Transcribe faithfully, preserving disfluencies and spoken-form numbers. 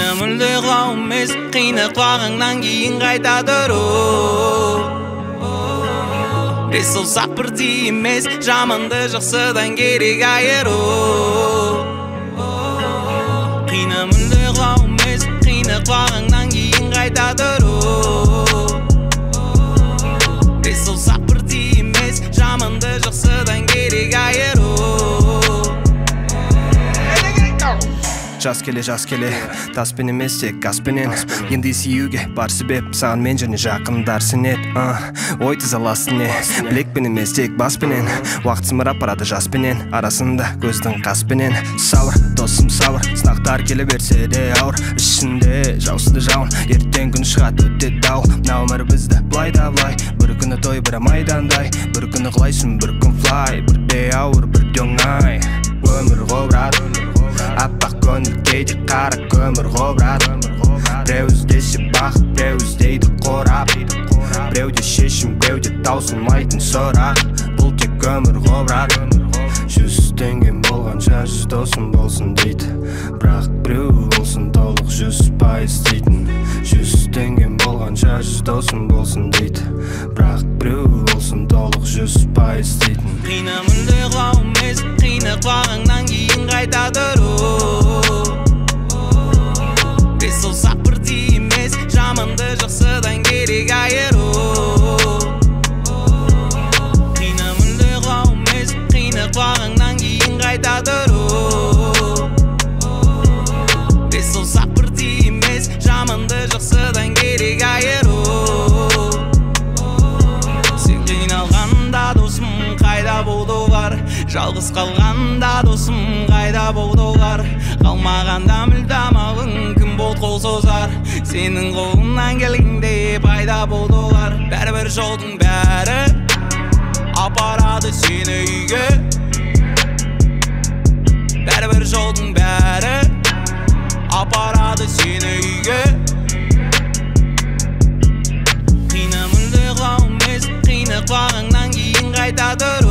Қиыны мүлде құлау емес, қиыны құлағыңнан кейін қайта тұру. Рес олсақ бірдей емес, жаманды жақсыдан керек айыру. Қиыны мүлде құлау емес, қиыны құлағыңнан кейін қайта тұру. Рес олсақ бірдей емес, жаманды жақсыдан керек айыру. Жас келе, жас келе, таспен емес тек газбенен. Енді сүйуге бар себеп, саған мен және жақындар сенет. Ой тізаласын не, білекпен емес тек баспенен. Уақыт сымырап барады жаспенен, арасында көздің қаспенен. Сауыр, досым сауыр, сынақтар келе берсе де ауыр. Ішінде жаусызды жауын, ертең күн шығады өтеді дау. Мына өмір бізді былай да былай, бір күні той бірі майдандай. Бір күні құлайсың, бір күн флай, бірде ауыр, бірде оңай. Өмір ғобрат, аппақ көңіл кейде қара көмір ғобрат. Біреу іздесе бақыт, біреу іздейді қорап. Біреуде шешім, біреуде таусылмайтын сұрақ. Бұл тек өмір ғобрат. Жүз теңгем болғанша жүз досым болсын дейді. Бірақ біреу болсын толық жүз пайыз дейтін. Жүз теңгем болғанша жүз досым болсын дейді. Бірақ біреу болсын толық жүз пайыз дейтін. Қиыны мүлде құлау емес, қиыны құлағыңнан кейін қайта тұру. Рес олсақ бірдей емес, жаманды жақсыдан керек айыру. Қиыны мүлде құлау емес, қиыны құлағыңнан кейін қайта тұру. Рес олсақ бірдей емес, жаманды жақсыдан керек айыру. Сен қиналғанда досым қайда болды олар, жалғыз қалғанда досым қайда болды олар. Қалмағанда мүлде амалың кім болды қол созар, сенің қолыңнан келгенде пайда болды олар. Бәрібір жолдың бәрі апарады сені үйге. Бәрібір жолдың бәрі апарады сені үйге. Қиыны мүлде құлау емес, қиыны құлағыңнан кейін қайта тұру.